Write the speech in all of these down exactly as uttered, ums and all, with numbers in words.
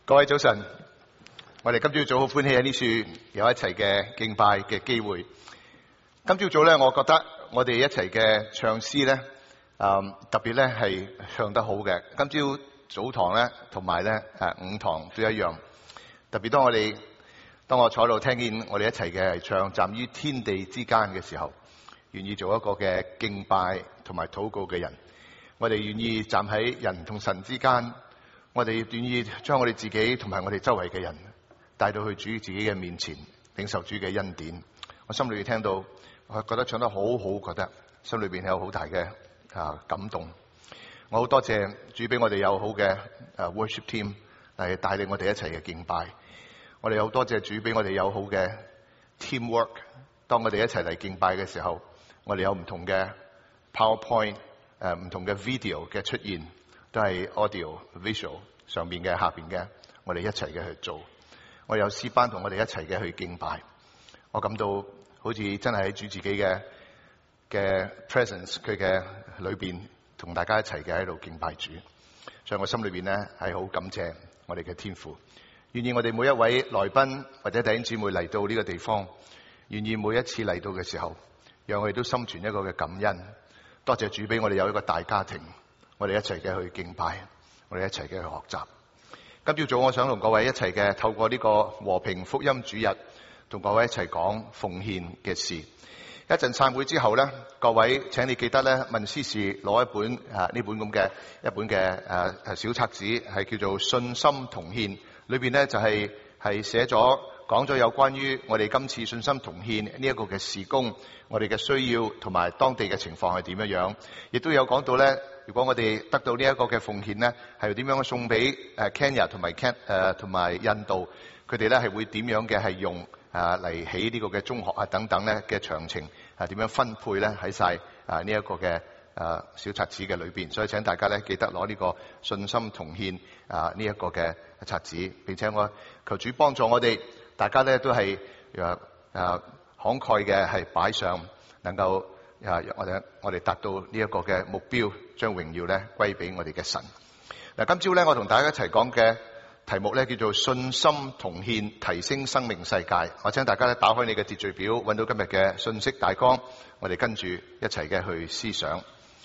各位早晨，我哋今朝早好歡喜喺呢處有一齊嘅敬拜嘅機會。今朝早咧，我覺得我哋一齊嘅唱詩咧，誒特別咧係唱得好嘅。今朝早堂咧同埋咧誒午堂都一樣。特別當我哋當我坐喺度聽見我哋一齊嘅唱，站於天地之間嘅時候，願意做一個嘅敬拜同埋禱告嘅人。我哋願意站喺人同神之間。我哋願意將我哋自己同埋我哋周圍嘅人帶到去主自己嘅面前，領受主嘅恩典。我心裏聽到，我覺得唱得好好，覺得心裏邊有好大嘅啊感動。我好多謝主俾我哋有好嘅啊 worship team 嚟帶領我哋一齊嘅敬拜。我哋有多謝主俾我哋有好嘅 teamwork。當我哋一齊嚟敬拜嘅時候，我哋有唔同嘅 PowerPoint 誒唔同嘅 video 嘅出現。都係 audio visual 上面嘅下邊嘅，我哋一齊嘅去做。我有詩班同我哋一齊嘅去敬拜。我感到好似真係喺主自己嘅嘅 presence 佢嘅裏邊，同大家一齊嘅喺度敬拜主。所以我心裏邊咧係好感謝我哋嘅天父，願意我哋每一位來賓或者弟兄姊妹嚟到呢個地方，願意每一次嚟到嘅時候，讓我哋都心存一個嘅感恩。多謝主俾我哋有一個大家庭。我哋一齊嘅去敬拜，我哋一齊嘅去學習。今朝早我想同各位一齊嘅透過呢個和平福音主日，同各位一齊講奉獻嘅事。一陣散會之後咧，各位請你記得咧問司事攞一本啊呢本咁嘅一本嘅誒誒小冊子，係叫做信心同獻。裏邊咧就係係寫咗講咗有關於我哋今次信心同獻呢一個嘅事工，我哋嘅需要同埋當地嘅情況係點樣樣，亦都有講到咧。如果我哋得到呢一個嘅奉獻咧，係點樣送俾誒 Kenya 同埋 Can 誒同埋印度，佢哋咧係會點樣嘅係用啊嚟起呢個嘅中學啊等等咧嘅詳情啊點樣分配咧喺晒啊呢一個嘅誒小冊子嘅裏邊，所以請大家咧記得攞呢個信心同獻啊呢一個嘅冊子，並且我求主幫助我哋，大家咧都係誒誒慷慨嘅係擺上，能夠。啊！我哋我哋達到呢一個嘅目標，將榮耀咧歸俾我哋嘅神。嗱，今朝咧我同大家一齊講嘅題目咧叫做信心同獻，提升生命世界。我請大家咧打開你嘅秩序表，揾到今日嘅信息大綱，我哋跟住一齊嘅去思想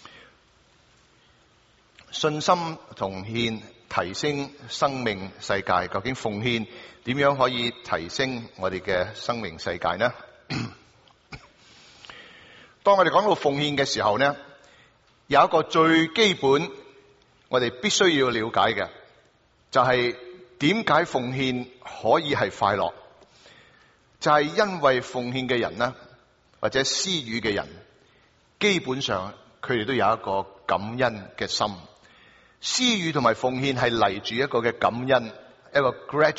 信心同獻，提升生命世界。究竟奉獻點樣可以提升我哋嘅生命世界呢？當我哋講到奉獻嘅時候呢，有一個最基本我哋必須要了解嘅，就係點解奉獻可以係快樂？就係因為奉獻嘅人呢，或者施予嘅人，基本上佢哋都有一個感恩嘅心。施予同埋奉獻係嚟住一個嘅感恩，一個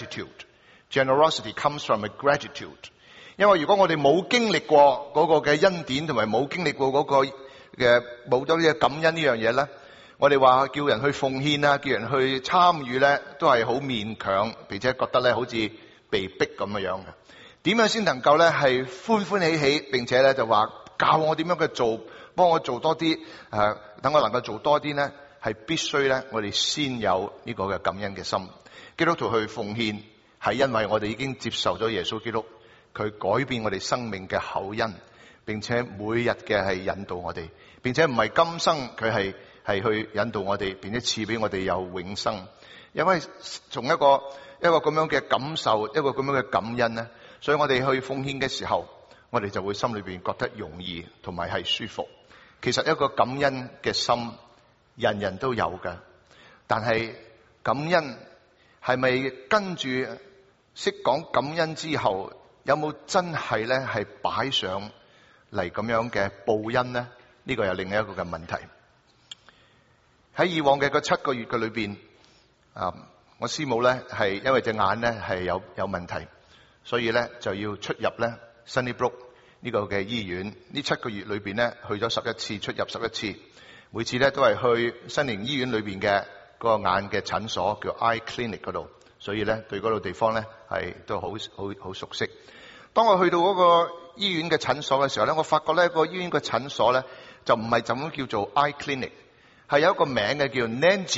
gratitude。Generosity comes from a gratitude。因為如果我哋冇經歷過嗰個嘅恩典，同埋冇經歷過嗰個嘅冇咗呢個感恩呢樣嘢咧，我哋話叫人去奉獻啊，叫人去參與咧，都係好勉強，並且覺得咧好似被逼咁樣樣嘅。點樣先能夠咧係歡歡喜喜，並且咧就話教我點樣去做，幫我做多啲誒，等我能夠做多啲咧，係必須咧我哋先有呢個嘅感恩嘅心。基督徒去奉獻係因為我哋已經接受咗耶穌基督。佢改變我哋生命嘅厚恩，並且每日嘅係引導我哋，並且唔係今生佢係係去引導我哋，並且賜俾我哋有永生。因為從一個一個咁樣嘅感受，一個咁樣嘅感恩咧，所以我哋去奉獻嘅時候，我哋就會心裏邊覺得容易同埋係舒服。其實一個感恩嘅心，人人都有㗎，但係感恩係咪跟住識講感恩之後？有冇真係咧係擺上嚟咁樣嘅報恩呢？呢個有另一個嘅問題。喺以往嘅個七個月嘅裏邊，啊，我師母咧係因為隻眼咧係有有問題，所以咧就要出入咧 Sunnybrook 呢個嘅醫院。呢七個月裏邊咧去咗十一次，出入十一次，每次咧都係去新寧醫院裏邊嘅個眼嘅診所叫 Eye Clinic 嗰度，所以咧對嗰度地方咧係都好好好熟悉。當我去到嗰個醫院嘅診所嘅時候咧，我發覺咧個醫院嘅診所咧就唔係就咁叫做 Eye Clinic， 係有一個名嘅叫 Nancy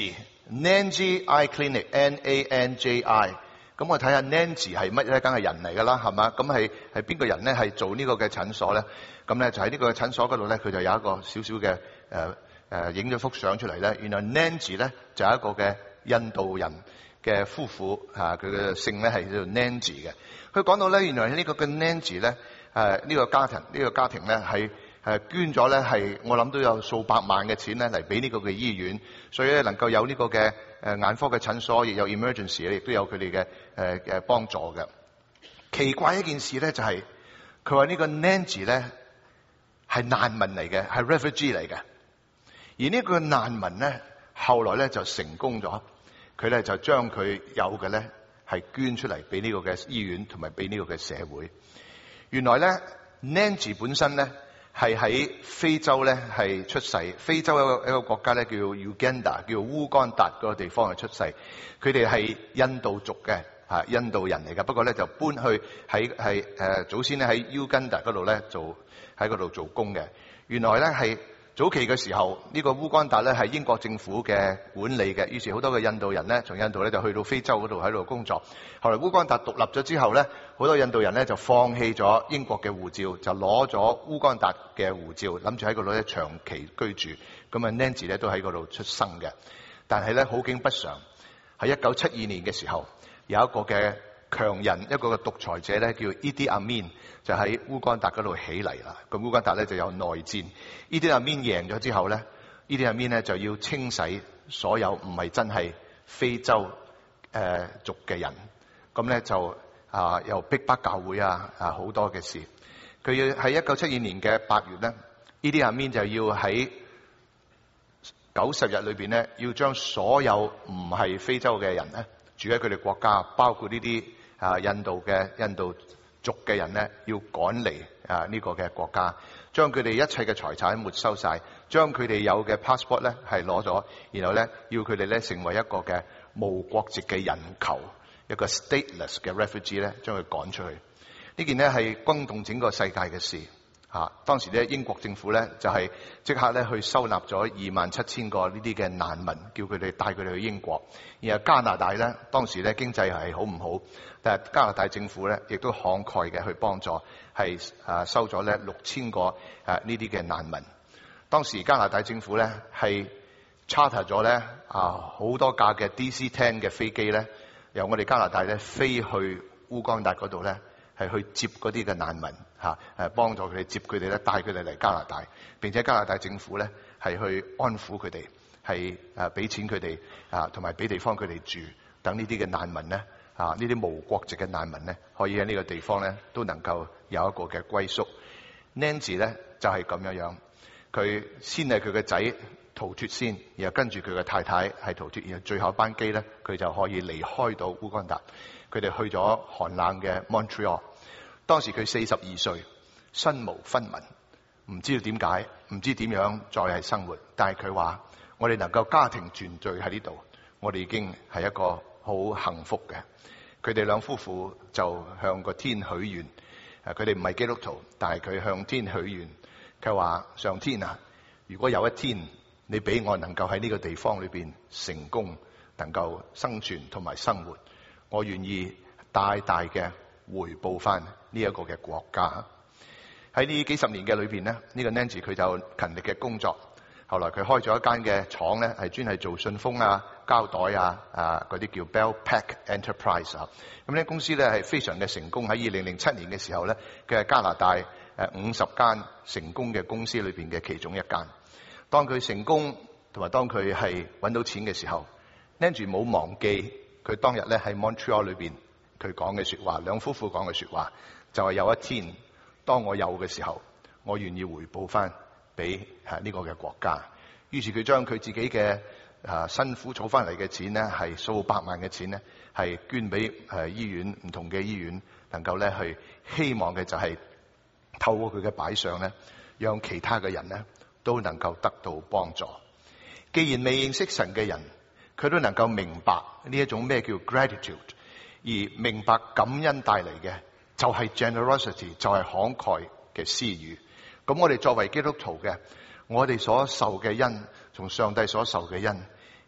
Nanji Eye Clinic N A N J I。咁我睇下 Nanji 係乜咧？梗係人嚟噶啦，係嘛？咁係係邊個人咧？係做呢個嘅診所咧？咁咧就喺呢個診所嗰度咧，佢就有一個少少嘅誒誒影咗幅相出嚟咧。原來 Nanji 咧就係一個嘅印度人嘅夫婦嚇，佢嘅姓咧係叫做 Nanji 嘅。佢講到咧，原來呢個嘅 Nanji 咧誒呢個家庭呢、呢個家庭咧係誒捐咗咧係我諗都有數百萬嘅錢咧嚟俾呢個嘅醫院，所以咧能夠有呢個嘅誒眼科嘅診所，亦有 emergency 亦都有佢哋嘅誒誒幫助嘅。奇怪一件事咧就係佢話呢個 Nanji 咧係難民嚟嘅，係 refugee 嚟嘅。而呢個難民咧後來咧就成功咗，佢咧就將佢有嘅咧係捐出嚟俾呢個嘅醫院同埋俾呢個嘅社會。原來咧 Nanji 本身咧係喺非洲咧係出世，非洲一個一個國家咧叫 Uganda， 叫烏干達嗰個地方係出世。佢哋係印度族嘅嚇，印度人嚟㗎。不過咧就搬去喺係誒祖先咧喺 Uganda 嗰度咧做喺嗰度做工嘅。原來咧係早期嘅時候，呢個烏干達咧係英國政府嘅管理嘅，於是好多嘅印度人咧從印度咧就去到非洲嗰度喺度工作。後來烏干達獨立咗之後咧，好多印度人咧就放棄咗英國嘅護照，就攞咗烏干達嘅護照，諗住喺嗰度咧長期居住。咁啊 Nanji 咧都喺嗰度出生嘅。但係咧好景不常，喺一九七二年嘅時候，有一個嘅強人，一個嘅獨裁者咧叫 Idi Amin， 就喺烏干達嗰度起嚟啦。咁烏干達咧就有內戰。Idi Amin 贏咗之後咧，Idi Amin 咧就要清洗所有唔係真係非洲誒、呃、族嘅人。咁咧就啊又逼迫教會啊啊好多嘅事。佢要喺一九七二年嘅八月咧 Idi Amin 就要喺九十日裏邊咧，要將所有唔係非洲嘅人咧住喺佢哋國家，包括呢啲啊印度嘅印度族嘅人咧，要趕離啊呢個嘅國家，將佢哋一切嘅財產沒收晒，將佢哋有嘅 passport 咧係攞咗，然後咧要佢哋咧成為一個嘅無國籍嘅人球，一個 stateless 嘅 refugee 咧，將佢趕出去。呢件咧係轟動整個世界嘅事。啊！當時咧，英國政府咧就係即刻咧去收納咗二萬七千個呢啲嘅難民，叫佢哋帶佢哋去英國。然後加拿大咧，當時咧經濟係好唔好，但係加拿大政府咧亦都慷慨嘅去幫助，係啊收咗咧六千個啊呢啲嘅難民。當時加拿大政府咧係 charter 咗咧啊好多架嘅 D C 十嘅飛機咧，由我哋加拿大咧飛去烏干達嗰度咧，係去接嗰啲嘅難民嚇，誒幫助佢哋接佢哋咧，帶佢哋嚟加拿大。並且加拿大政府咧係去安撫佢哋，係誒俾錢佢哋啊，同埋俾地方佢哋住，等呢啲嘅難民咧啊，呢啲無國籍嘅難民咧，可以喺呢個地方咧都能夠有一個嘅歸宿。Nanji 咧就係咁樣樣，佢先係佢嘅仔逃脫先，然後跟住佢嘅太太係逃脫，然後最後班機咧佢就可以離開到烏干達。佢哋去咗寒冷嘅 Montreal， 當時佢四十二歲，身無分文，唔知道點解，唔知點樣再係生活。但係佢話：我哋能夠家庭團聚喺呢度，我哋已經係一個好幸福嘅。佢哋兩夫婦就向個天許願，誒佢哋唔係基督徒，但係佢向天許願，佢話：上天啊，如果有一天你俾我能夠喺呢個地方裏邊成功，能夠生存同埋生活，我願意大大嘅回報翻呢一個嘅國家。喺呢幾十年嘅裏邊咧，呢、呢個 Nanji 佢就勤力嘅工作。後來佢開咗一間嘅廠咧，係專係做信封啊、膠袋啊、啊嗰啲叫 Bellpack Enterprise 啊。咁呢公司咧係非常嘅成功。喺二零零七年嘅時候咧，佢係加拿大誒五十間成功嘅公司裏邊嘅其中一間。當佢成功同埋當佢係揾到錢嘅時候， Nanji 冇忘記佢當日咧喺 Montreal 裏邊佢講嘅說話，兩夫婦講嘅說話就係、是、有一天當我有嘅時候，我願意回報翻俾啊呢個嘅國家。於是佢將佢自己嘅啊辛苦儲翻嚟嘅錢咧，係數百萬嘅錢咧，係捐俾誒醫院，唔同嘅醫院能夠咧去希望嘅就係透過佢嘅擺上咧，讓其他嘅人咧都能夠得到幫助。既然未認識神嘅人，佢都能夠明白呢一種咩叫 gratitude， 而明白感恩帶嚟嘅就係 generosity， 就係慷慨嘅施予。咁我哋作為基督徒嘅，我哋所受嘅恩，從上帝所受嘅恩，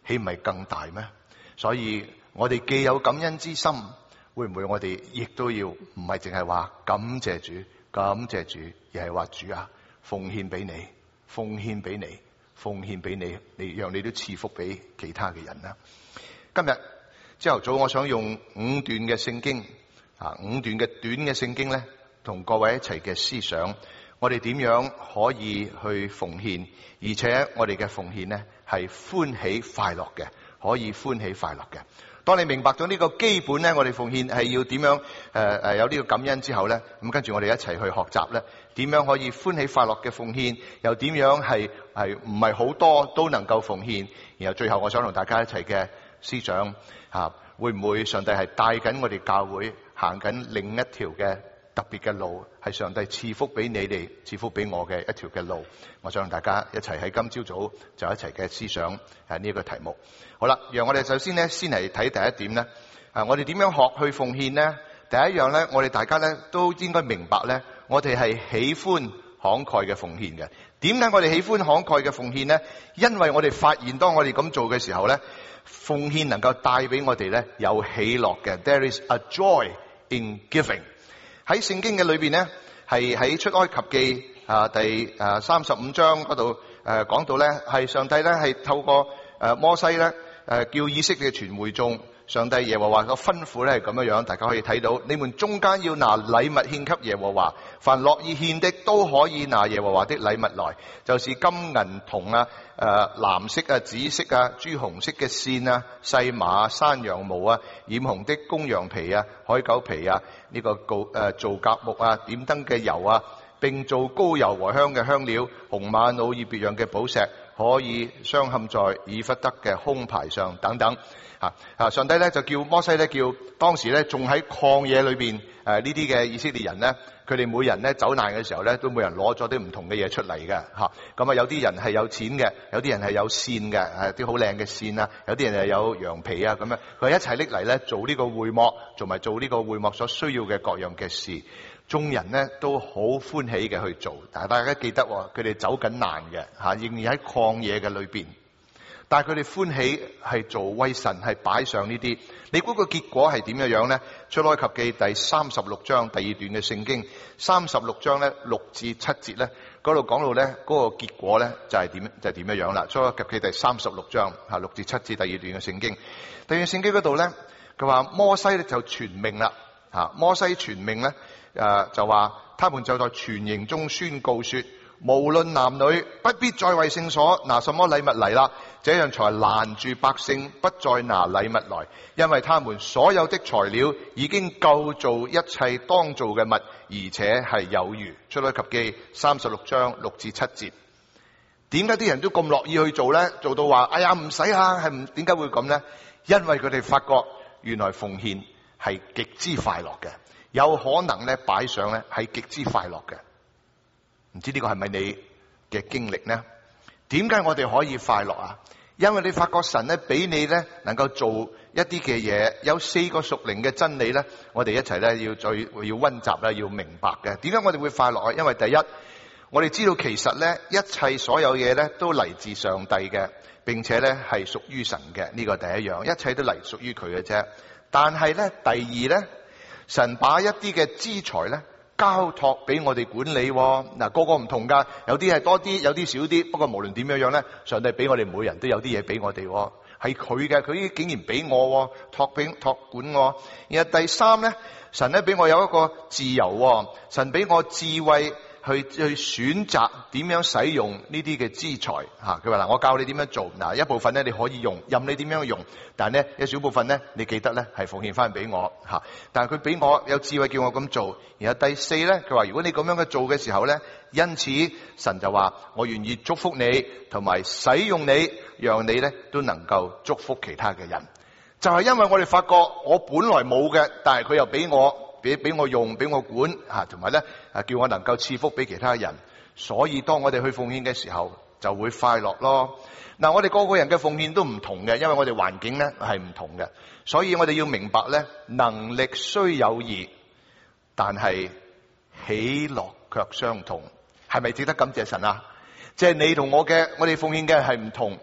豈唔係更大咩？所以我哋既有感恩之心，會唔會我哋亦都要唔係淨係話感謝主，感謝主，而係話主啊，奉獻俾你，奉獻俾你，奉獻俾你，你讓你都賜福俾其他嘅人啦。今日朝頭早，我想用五段嘅聖經啊，五段嘅短嘅聖經咧，同各位一齊嘅思想，我哋點樣可以去奉獻，而且我哋嘅奉獻呢係歡喜快樂嘅，可以歡喜快樂嘅。當你明白咗呢個基本咧，我哋奉獻係要點樣誒誒、呃、有呢個感恩之後咧，咁跟住我哋一齊去學習咧，點樣可以歡喜快樂嘅奉獻，又點樣係係唔係好多都能夠奉獻，然後最後我想同大家一齊嘅思想啊，會唔會上帝係帶緊我哋教會行緊另一條嘅特別嘅路，係上帝賜福俾你哋，賜福俾我嘅一條嘅路。我想同大家一齊喺今朝早就一齊嘅思想誒呢一個題目。好啦，讓我哋首先咧先嚟睇第一點咧。啊，我哋點樣學去奉獻呢？第一樣咧，我哋大家咧都應該明白咧，我哋係喜歡慷慨嘅奉獻嘅。點解我哋喜歡慷慨嘅奉獻呢？因為我哋發現當我哋咁做嘅時候咧，奉獻能夠帶俾我哋咧有喜樂嘅。There is a joy in giving。喺聖經嘅裏邊咧，係喺出埃及記啊第啊三十五章嗰度誒講到咧，係上帝咧係透過誒摩西咧誒叫以色列嘅全會眾，上帝耶和華個吩咐咧係咁樣樣，大家可以睇到，你們中間要拿禮物獻給耶和華，凡樂意獻的都可以拿耶和華的禮物來，就是金銀銅啊、誒藍色啊、紫色啊、朱紅色嘅線啊、細麻、山羊毛啊、染紅的公羊皮啊、海狗皮啊、呢、這個造誒皂莢木啊、點燈嘅油啊，並做膏油和香嘅香料、紅瑪瑙以別樣嘅寶石，可以鑲嵌在以弗得嘅胸牌上等等。啊啊！上帝咧就叫摩西咧，叫當時咧仲喺曠野裏邊誒呢啲嘅以色列人咧，佢哋每人咧走難嘅時候咧，都每人攞咗啲唔同嘅嘢出嚟嘅嚇。咁啊，有啲人係有錢嘅，有啲人係有線嘅，誒啲好靚嘅線啊，有啲人係有羊皮啊咁樣，佢一齊拎嚟咧做呢個會幕，做埋做呢個會幕所需要嘅各樣嘅事。眾人咧都好歡喜嘅去做，但係大家記得佢哋走緊難嘅嚇，仍然喺曠野嘅裏邊。但係佢哋歡喜係做為神係擺上呢啲，你估個結果係點樣樣咧？出埃及記第三十六章第二段嘅聖經，三十六章咧六至七節咧，嗰度講到咧嗰個結果咧就係點就係點樣樣啦。出埃及記第三十六章吓六至七節第二段嘅聖經，第二段聖經嗰度咧，佢話摩西咧就傳命啦，吓摩西傳命咧誒就話，他們就在全營中宣告說，無論男女，不必再為聖所拿什麼禮物嚟啦。這樣才攔住百姓不再拿禮物來，因為他們所有的材料已經夠做一切當做嘅物，而且係有餘。出埃及記三十六章六至七節。點解啲人都咁樂意去做呢？做到話哎呀唔使啊，係唔點解會咁呢？因為佢哋發覺原來奉獻係極之快樂嘅，有可能咧擺上咧係極之快樂嘅。唔知呢個係咪你嘅經歷呢？點解我哋可以快樂啊？因為你發覺神咧俾你咧能夠做一啲嘅嘢，有四個屬靈嘅真理咧，我哋一齊咧要再要溫習啦，要明白嘅。點解我哋會快樂啊？因為第一，我哋知道其實咧一切所有嘢咧都嚟自上帝嘅，並且咧係屬於神嘅，呢個第一樣，一切都嚟屬於佢嘅啫。但係咧第二咧，神把一啲嘅資財咧交託俾我哋管理，嗱個個唔同噶，有啲係多啲，有啲少啲。不過無論點樣樣咧，上帝俾我哋每人都有啲嘢俾我哋，係佢嘅，佢竟然俾我託俾託管我。然後第三咧，神咧俾我有一個自由，神俾我智慧去去選擇點樣使用呢啲嘅資財吓。佢話嗱，我教你點樣做，嗱一部分咧你可以用，任你點樣用，但係咧一小部分咧你記得咧係奉獻翻俾我吓。但係佢俾我有智慧叫我咁做。然後第四咧，佢話如果你咁樣嘅做嘅時候咧，因此神就話我願意祝福你同埋使用你，讓你咧都能夠祝福其他嘅人。就係因為我哋發覺我本來冇嘅，但係佢又俾我。俾俾我用，俾我管吓，同埋咧啊，叫我能夠賜福俾其他人。所以當我哋去奉獻嘅時候，就會快樂咯。嗱，我哋個個人嘅奉獻都唔同嘅，因為我哋環境咧係唔同嘅，所以我哋要明白咧，能力雖有異，但係喜樂卻相同。係咪值得感謝神啊？即係你同我嘅，我哋奉獻嘅係唔同，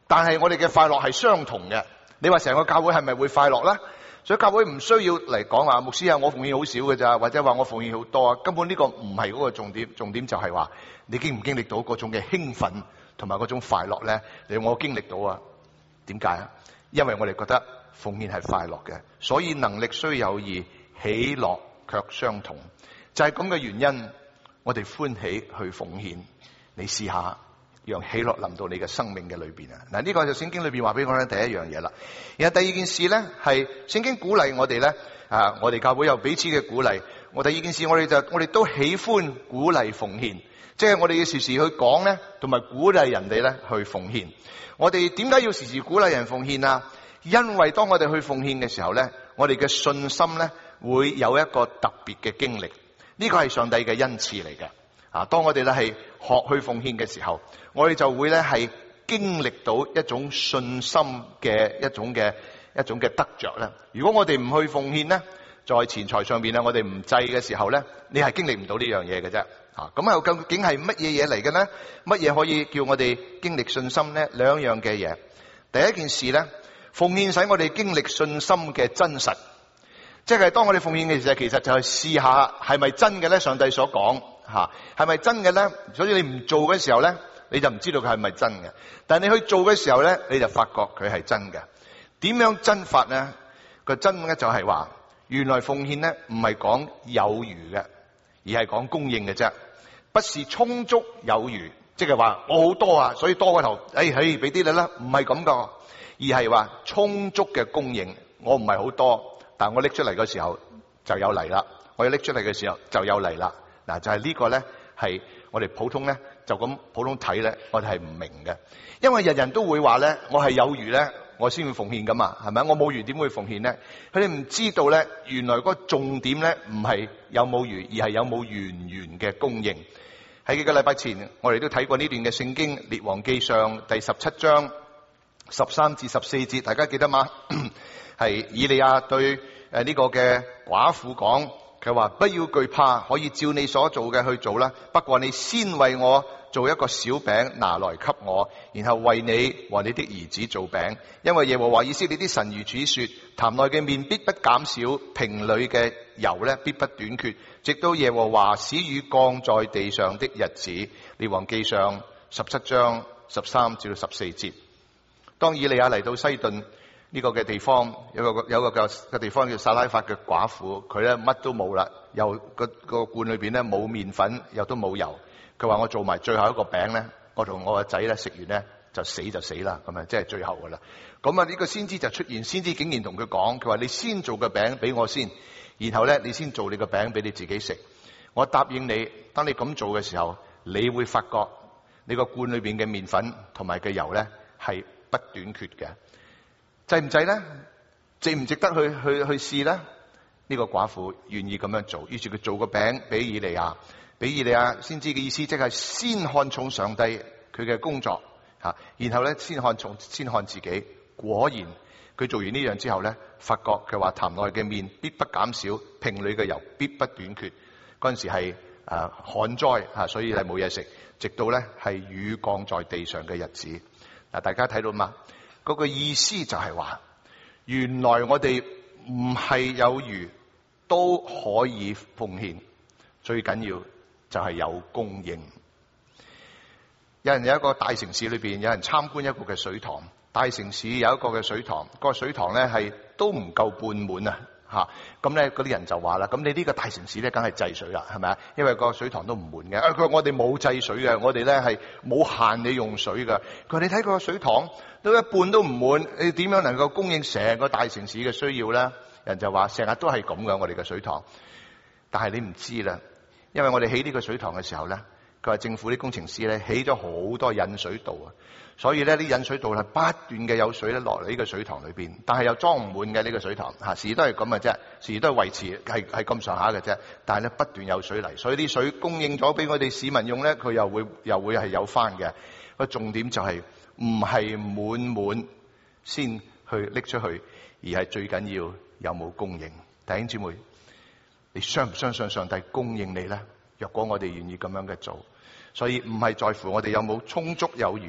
但係我哋嘅快樂係相同嘅。你話成個教會係咪會快樂咧？所以教會唔需要嚟講話牧師啊，我奉獻好少嘅咋，或者話我奉獻好多啊，根本呢個唔係嗰個重點。重點就係話你經唔經歷到嗰種嘅興奮同埋嗰種快樂咧？你我經歷到啊？點解啊？因為我哋覺得奉獻係快樂嘅，所以能力雖有異，喜樂卻相同。就係咁嘅原因，我哋歡喜去奉獻。你試下讓喜樂臨到你嘅生命嘅裏邊啊！嗱，呢個就聖經裏邊話俾我聽第一樣嘢啦。然後第二件事咧，係聖經鼓勵我哋咧，啊，我哋教會有彼此嘅鼓勵。我第二件事，我哋就我哋都喜歡鼓勵奉獻，即係我哋要時時去講咧，同埋鼓勵人哋咧去奉獻。我哋點解要時時鼓勵人奉獻啊？因為當我哋去奉獻嘅時候咧，我哋嘅信心咧會有一個特別嘅經歷。呢個係上帝嘅恩賜嚟嘅。啊，當我哋咧係學去奉獻嘅時候，我哋就會咧係經歷到一種信心嘅一種嘅一種嘅得着咧。如果我哋唔去奉獻咧，在錢財上邊咧，我哋唔制嘅時候咧，你係經歷唔到呢樣嘢嘅啫。啊，咁啊究竟係乜嘢嘢嚟嘅咧？乜嘢可以叫我哋經歷信心咧？兩樣嘅嘢。第一件事咧，奉獻使我哋經歷信心嘅真實，即係當我哋奉獻嘅時候，其實就係試下係咪真嘅咧？上帝所講吓，係咪真嘅咧？所以你唔做嘅時候咧，你就唔知道佢係咪真嘅。但係你去做嘅時候咧，你就發覺佢係真嘅。點樣真法咧？個真咧就係話，原來奉獻咧唔係講有餘嘅，而係講供應嘅啫，不是充足有餘，即係話我好多啊，所以多過頭，誒，誒，俾啲你啦，唔係咁噶，而係話充足嘅供應。我唔係好多，但我拎出嚟嘅時候就有嚟啦，我要拎出嚟嘅時候就有嚟啦。嗱，就係呢個咧，係我哋普通咧，就咁普通睇咧，我哋係唔明嘅。因為人人都會話咧，我係有餘咧，我先會奉獻噶嘛，係咪？我冇餘點會奉獻咧？佢哋唔知道咧，原來嗰個重點咧，唔係有冇餘，而係有冇源源嘅供應。喺幾個禮拜前，我哋都睇過呢段嘅聖經《列王記上》第十七章十三至十四節，大家記得嗎？係以利亞對誒呢個嘅寡婦講。佢話不要懼怕，可以照你所做嘅去做啦。不過你先為我做一個小餅拿來給我，然後為你和你的兒子做餅。因為耶和華以色列啲神如此說：壇內嘅麵必不減少，瓶裏嘅油咧必不短缺，直到耶和華使雨降在地上的日子。列王記上十七章十三至到十四節。當以利亞嚟到西頓呢個嘅地方，有個有個嘅嘅地方叫撒拉法嘅寡婦，佢咧乜都冇啦，又個個罐裏邊咧冇麵粉，又都冇油。佢話我做埋最後一個餅咧，我同我個仔咧食完咧就死就死啦，咁啊即係最後噶啦。咁啊呢個先知就出現，先知竟然同佢講，佢話你先做個餅俾我先，然後咧你先做你個餅俾你自己食。我答應你，當你咁做嘅時候，你會發覺你個罐裏邊嘅麵粉同埋嘅油咧係不短缺嘅。值唔值咧？值唔值得去去去試咧？呢個寡婦願意咁樣做，於是佢做個餅俾以利亞，俾以利亞先知嘅意思，即係先看重上帝佢嘅工作吓，然後咧先看重先看自己。果然佢做完呢樣之後咧，發覺佢話壇內嘅麵必不減少，瓶裏嘅油必不短缺。嗰陣時係誒旱災吓，所以係冇嘢食，直到咧係雨降在地上嘅日子。嗱，大家睇到嘛？嗰個意思就係話，原來我哋唔係有餘都可以奉獻，最緊要就係有供應。有人有一個大城市裏邊，有人參觀一個嘅水塘，大城市有一個嘅水塘，個水塘咧係都唔夠半滿啊！吓，咁咧嗰啲人就話啦，咁你呢個大城市咧，梗係制水啦，係咪啊？因為個水塘都唔滿嘅。佢話我哋冇制水嘅，我哋咧係冇限你用水嘅。佢話你睇個水塘都一半都唔滿，你點樣能夠供應成個大城市嘅需要咧？人就話成日都係咁嘅，我哋嘅水塘。但係你唔知啦，因為我哋起呢個水塘嘅時候咧，佢話政府啲工程師咧起咗好多引水道啊。所以咧，啲引水道係不斷嘅有水咧落嚟呢個水塘裏邊，但係又裝唔滿嘅呢個水塘嚇，時時都係咁嘅啫，時時都係維持係係咁上下嘅啫。但係咧不斷有水嚟，所以啲水供應咗俾我哋市民用咧，佢又會又會係有翻嘅。個重點就係唔係滿滿先去拎出去，而係最緊要有冇供應。弟兄姊妹，你相唔相信上帝供應你咧？若果我哋願意咁樣嘅做，所以唔係在乎我哋有冇充足有餘。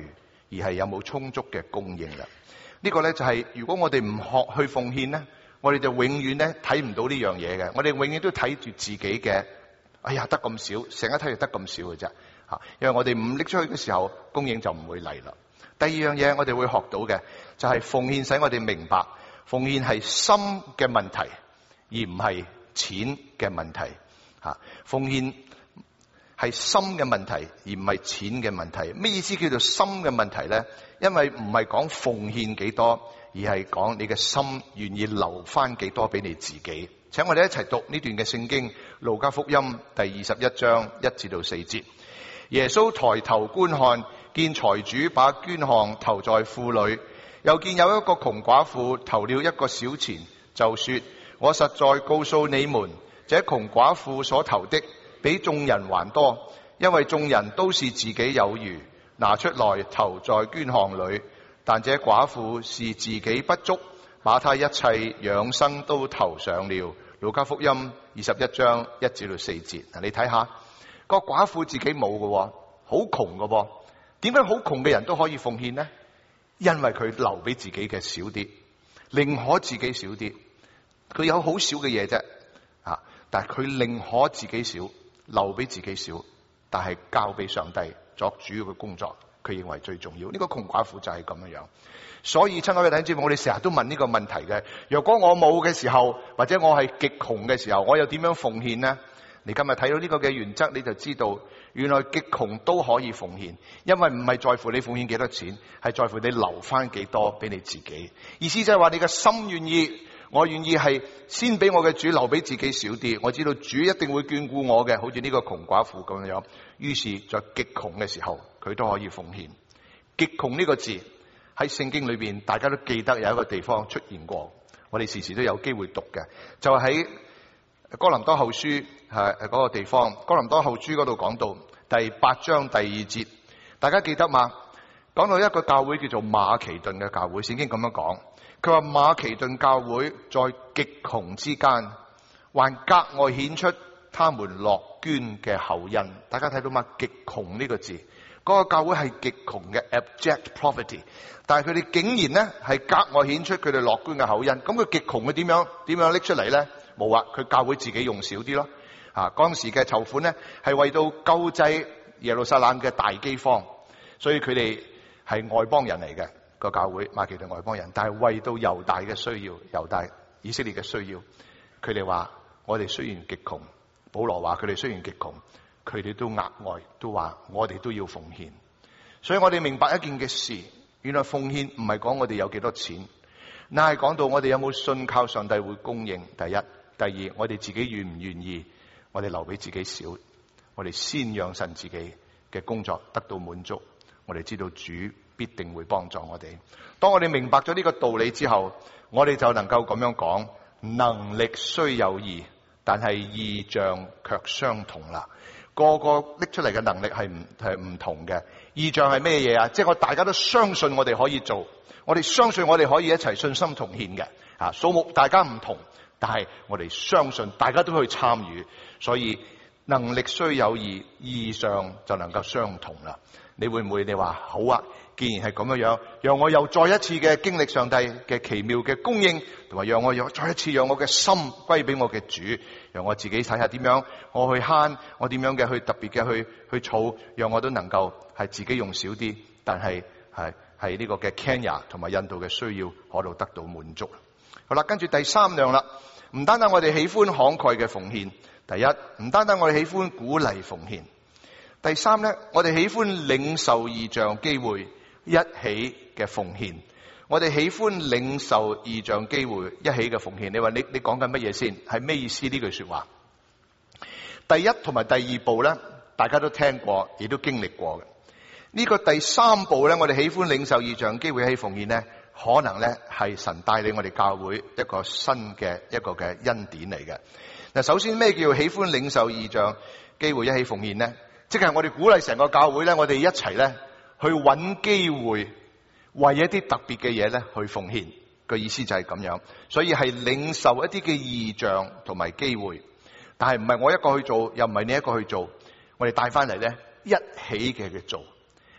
而係有冇充足嘅供應啦。呢個咧就係如果我哋唔學去奉獻咧，我哋就永遠咧睇唔到呢樣嘢嘅。我哋永遠都睇住自己嘅，哎呀得咁少，成日睇住得咁少嘅啫吓。因為我哋唔拎出去嘅時候，供應就唔會嚟啦。第二樣嘢我哋會學到嘅就係奉獻，使我哋明白奉獻係心嘅問題，而唔係錢嘅問題吓。奉獻係心嘅問題，而唔係錢嘅問題。咩意思叫做心嘅問題咧？因為唔係講奉獻幾多，而係講你嘅心願意留翻幾多俾你自己。請我哋一齊讀呢段嘅聖經，路加福音第二十一章一至到四節。耶穌抬頭觀看，見財主把捐項投在庫裏，又見有一個窮寡婦投了一個小錢，就說：我實在告訴你們，這窮寡婦所投的比眾人還多，因為眾人都是自己有餘，拿出來投在捐項裏，但這寡婦是自己不足，把她一切養生都投上了。路加福音二十一章一至到四節，你睇下個寡婦自己冇嘅，好窮嘅。點解好窮嘅人都可以奉獻呢？因為佢留俾自己嘅少啲，寧可自己少啲。佢有好少嘅嘢啫，啊！但係佢寧可自己少，留俾自己少，但係交俾上帝作主要嘅工作，佢認為最重要。呢個窮寡婦就係咁樣樣。所以親愛嘅弟兄姊妹，我哋成日都問呢個問題嘅。若果我冇嘅時候，或者我係極窮嘅時候，我又點樣奉獻呢？你今日睇到呢個嘅原則，你就知道原來極窮都可以奉獻，因為唔係在乎你奉獻幾多錢，係在乎你留翻幾多俾你自己。意思就係話你嘅心願意，我願意係先俾我嘅主留俾自己少啲，我知道主一定會眷顧我嘅，好似呢個窮寡婦咁樣。於是在極窮嘅時候，佢都可以奉獻。極窮呢個字喺聖經裏邊，大家都記得有一個地方出現過，我哋時時都有機會讀嘅，就喺哥林多後書係嗰個地方。哥林多後書嗰度講到第八章第二節，大家記得嘛？講到一個教會叫做馬其頓嘅教會，聖經咁樣講，佢話馬其頓教會在極窮之間，還格外顯出他們樂捐嘅厚恩。大家睇到嘛？極窮呢個字，嗰個教會係極窮嘅 abject poverty， 但係佢哋竟然咧係格外顯出佢哋樂捐嘅厚恩。咁佢極窮佢點樣點樣拎出嚟咧？冇啊，佢教會自己用少啲咯。啊，當時嘅籌款咧係為到救濟耶路撒冷嘅大饑荒，所以佢哋係外邦人嚟嘅，個教會馬其頓外邦人，但係為到猶大嘅需要，猶大以色列嘅需要，佢哋話我哋雖然極窮，保羅話佢哋雖然極窮，佢哋都額外都話我哋都要奉獻。所以我哋明白一件嘅事，原來奉獻唔係講我哋有幾多錢，乃係講到我哋有冇信靠上帝會供應。第一。第二，我哋自己願唔願意，我哋留俾自己少，我哋先讓神自己嘅工作得到滿足，我哋知道主必定會幫助我哋。當我哋明白咗呢個道理之後，我哋就能夠咁樣講，能力雖有異，但係異象卻相同啦。個個拎出嚟嘅能力係唔係唔同嘅。異象係咩嘢啊？即係我大家都相信我哋可以做，我哋相信我哋可以一齊信心同獻嘅。啊，數目大家唔同，但係我哋相信大家都可以參與，所以能力雖有異，異象就能夠相同啦。你會唔會你話好啊？既然係咁樣樣，讓我又再一次嘅經歷上帝嘅奇妙嘅供應，同埋讓我又再一次讓我嘅心歸俾我嘅主，讓我自己睇下點樣我去慳，我點樣嘅去特別嘅去去儲，讓我都能夠係自己用少啲，但係係係呢個嘅 Kenya 同埋印度嘅需要可度得到滿足。好啦，跟住第三樣啦，唔單單我哋喜歡慷慨嘅奉獻，第一唔單單我哋喜歡鼓勵奉獻，第三咧，我哋喜歡領受異象機會一起嘅奉獻。我哋喜歡領受異象機會一起嘅奉獻。你話你你講緊乜嘢先？係咩意思呢句說話？第一同埋第二步咧，大家都聽過，亦都經歷過嘅。呢個第三步咧，我哋喜歡領受異象機會一起奉獻咧，可能咧係神帶領我哋教會一個新嘅一個嘅恩典嚟嘅。嗱，首先咩叫喜歡領受異象機會一起奉獻咧？即係我哋鼓勵成個教會咧，我哋一齊咧去揾機會為一啲特別嘅嘢咧去奉獻。個意思就係咁樣，所以係領受一啲嘅異象同埋機會，但係唔係我一個去做，又唔係你一個去做，我哋帶翻嚟咧一起嘅去做。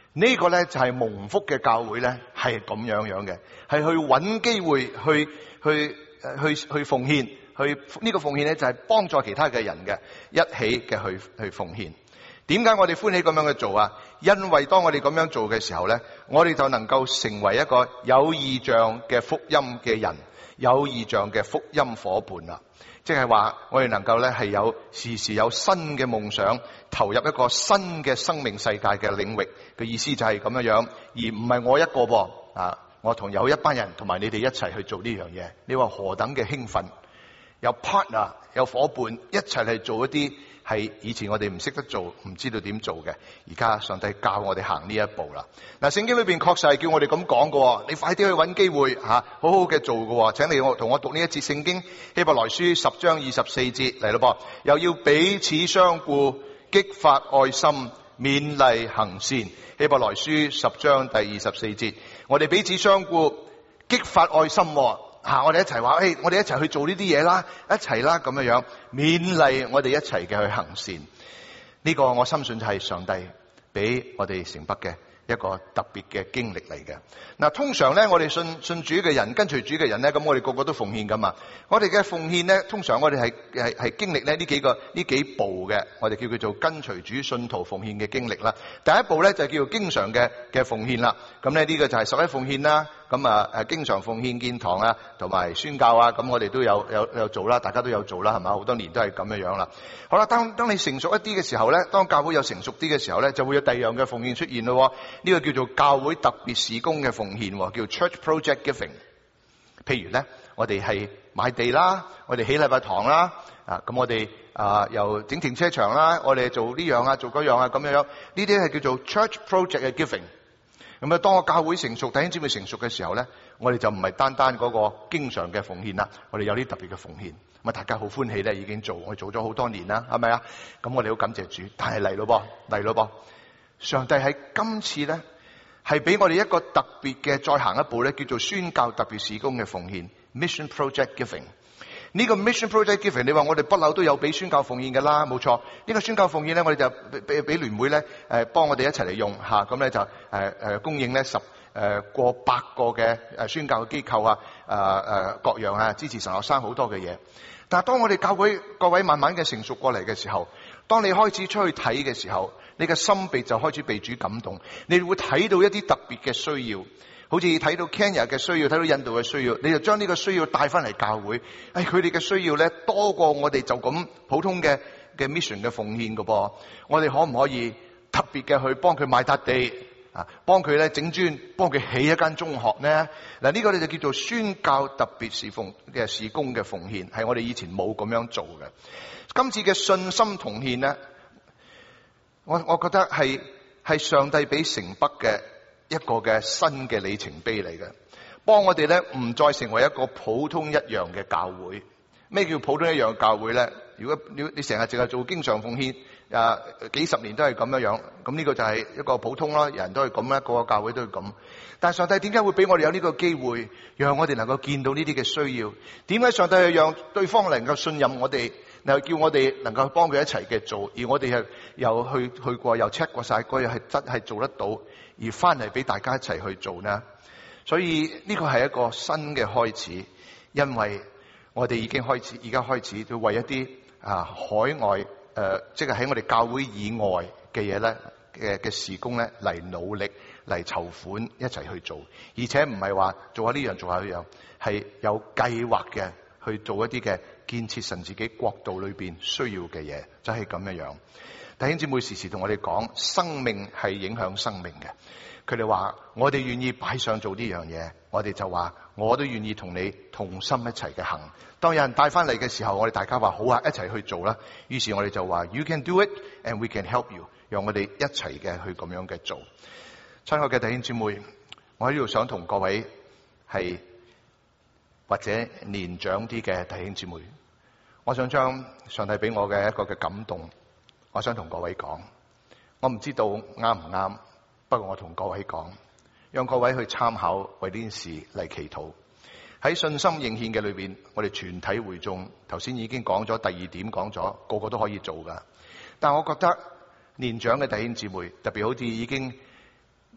呢個咧就係蒙福嘅教會咧，係咁樣樣嘅，係去揾機會去去去去奉獻，去呢個奉獻咧就係幫助其他嘅人嘅，一起嘅去去奉獻。點解我哋歡喜咁樣去做啊？因為當我哋咁樣做嘅時候咧，我哋就能夠成為一個有異象嘅福音嘅人，有異象嘅福音伙伴啦。即係話我哋能夠咧係有時時有新嘅夢想，投入一個新嘅生命世界嘅領域嘅意思就係咁樣樣，而唔係我一個噃啊！我同有一班人同埋你哋一齊去做呢樣嘢，你話何等嘅興奮？有 partner 有伙伴一齊嚟做一啲係以前我哋唔識得做，唔知道點做嘅，而家上帝教我哋行呢一步啦。嗱，聖經裏邊確實係叫我哋咁講嘅，你快啲去揾機會吓，好好嘅做嘅。請你我同我讀呢一節聖經，希伯來書十章二十四節嚟咯噃，又要彼此相顧，激發愛心，勉勵行善。希伯來書十章第二十四節，我哋彼此相顧，激發愛心。吓、啊，我哋一齊話，誒、哎，我哋一齊去做呢啲嘢啦，一齊啦，咁樣樣勉勵我哋一齊嘅去行善。呢、這個我深信就係上帝俾我哋城北嘅一個特別嘅經歷嚟嘅。嗱，通常咧，我哋信信主嘅人，跟隨主嘅人咧，咁我哋個個都奉獻噶嘛。我哋嘅奉獻咧，通常我哋係係係經歷咧呢幾個呢幾步嘅，我哋叫佢做跟隨主信徒奉獻嘅經歷啦。第一步咧就叫做經常嘅嘅奉獻啦。咁咧呢個就係十一奉獻啦。咁啊誒，經常奉獻建堂啊，同埋宣教啊，咁我哋都有有有做啦，大家都有做啦，係嘛？好多年都係咁樣樣啦。好啦，當當你成熟一啲嘅時候咧，當教會有成熟啲嘅時候咧，就會有第二樣嘅奉獻出現咯。呢個叫做教會特別事工嘅奉獻，叫 Church Project Giving。譬如咧，我哋係買地啦，我哋起禮拜堂啦，啊，咁我哋啊又整停車場啦，我哋做呢樣啊，做嗰樣啊，咁樣樣，呢啲係叫做 Church Project 嘅 Giving。咁啊，當個教會成熟，弟兄姊妹成熟嘅時候咧，我哋就唔係單單嗰個經常嘅奉獻啦，我哋有啲特別嘅奉獻，咁啊大家好歡喜咧，已經做，我哋做咗好多年啦，係咪啊？咁我哋好感謝主，但係嚟咯噃，嚟咯噃，上帝喺今次咧係俾我哋一個特別嘅再行一步咧，叫做宣教特別事工嘅奉獻 Mission Project Giving。呢個 Mission Project Giving， 你話我哋不嬲都有俾宣教奉獻㗎啦，冇錯。呢個宣教奉獻咧，我哋就俾俾俾聯會咧，誒幫我哋一齊嚟用嚇，咁咧就誒誒供應咧十誒過百個嘅誒宣教嘅機構啊，誒誒各樣啊，支持神學生好多嘅嘢。但係當我哋教會各位慢慢嘅成熟過嚟嘅時候，當你開始出去睇嘅時候，你嘅心被就開始被主感動，你會睇到一啲特別嘅需要。好似睇到 Kenya 嘅需要，睇到印度嘅需要，你就將呢個需要帶翻嚟教會。誒，佢哋嘅需要咧多過我哋就咁普通嘅嘅 mission 嘅奉獻㗎噃。我哋可唔可以特別嘅去幫佢買笪地啊？幫佢咧整磚，幫佢起一間中學呢？嗱，呢個咧就叫做宣教特別事奉嘅事工嘅奉獻，係我哋以前冇咁樣做嘅。今次嘅信心同獻咧，我我覺得係係上帝俾城北嘅一個嘅新嘅里程碑嚟嘅，幫我哋咧唔再成為一個普通一樣嘅教會。咩叫普通一樣嘅教會咧？如果你你成日淨係做經常奉獻，啊幾十年都係咁樣樣，咁呢個就係一個普通啦，人人都係咁啦，個個教會都係咁。但係上帝點解會俾我哋有呢個機會，讓我哋能夠見到呢啲嘅需要？點解上帝係讓對方能夠信任我哋，又叫我哋能夠幫佢一齊嘅做，而我哋係又去去過又 check 過晒嗰樣係真係做得到，而翻嚟俾大家一齊去做呢？所以呢個係一個新嘅開始，因為我哋已經開始，而家開始要為一啲啊海外誒、呃，即係喺我哋教會以外嘅嘢咧嘅嘅事工咧嚟努力嚟籌款一齊去做，而且唔係話做下呢樣做下呢樣，係有計劃嘅去做一啲嘅建設神自己國度裏邊需要嘅嘢，就係咁樣樣。弟兄姊妹時時同我哋講，生命係影響生命嘅。佢哋話我哋願意擺上做呢樣嘢，我哋就話我都願意同你同心一齊嘅行。當有人帶翻嚟嘅時候，我哋大家話好啊，一齊去做啦。於是我哋就話 You can do it and we can help you， 讓我哋一齊嘅去咁樣嘅做。親愛嘅弟兄姊妹，我喺呢度想同各位係或者年長啲嘅弟兄姊妹，我想將上帝俾我嘅一個嘅感動，我想同各位講。我唔知道啱唔啱，不過我同各位講，讓各位去參考，為呢件事嚟祈禱。喺信心應獻嘅裏邊，我哋全體會眾頭先已經講咗第二點，講咗個個都可以做噶。但我覺得年長嘅弟兄姊妹，特別好似已經